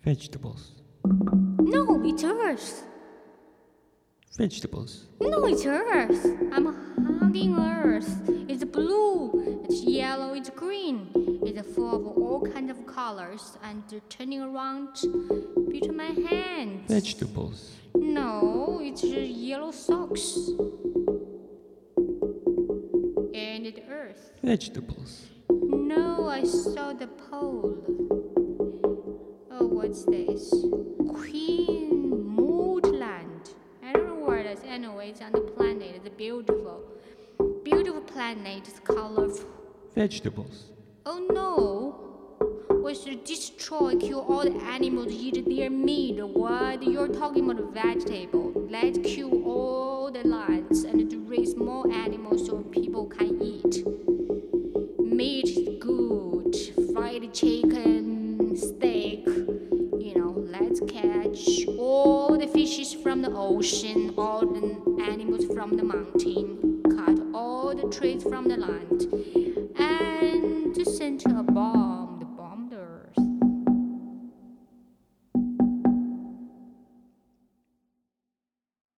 Vegetables. No, it's Earth. Vegetables. No, it's Earth. I'm hugging Earth. It's blue, it's yellow, it's green. It's full of all kinds of colors and turning around between my hands. Vegetables. No, it's yellow socks. And it's Earth. Vegetables. No, I saw the pole. Oh, what's this? Queen Moodland. I don't know where it is. Anyway, it's on the planet. It's beautiful. Beautiful planet. It's colorful. Vegetables. Oh no. We should destroy, kill all the animals, eat their meat. What? You're talking about vegetable. Let's kill all the lands and to raise more animals so people can eat. Meat is good. Fried chicken, steak. Let's catch all the fishes from the ocean, all the animals from the mountain, cut all the trees from the land.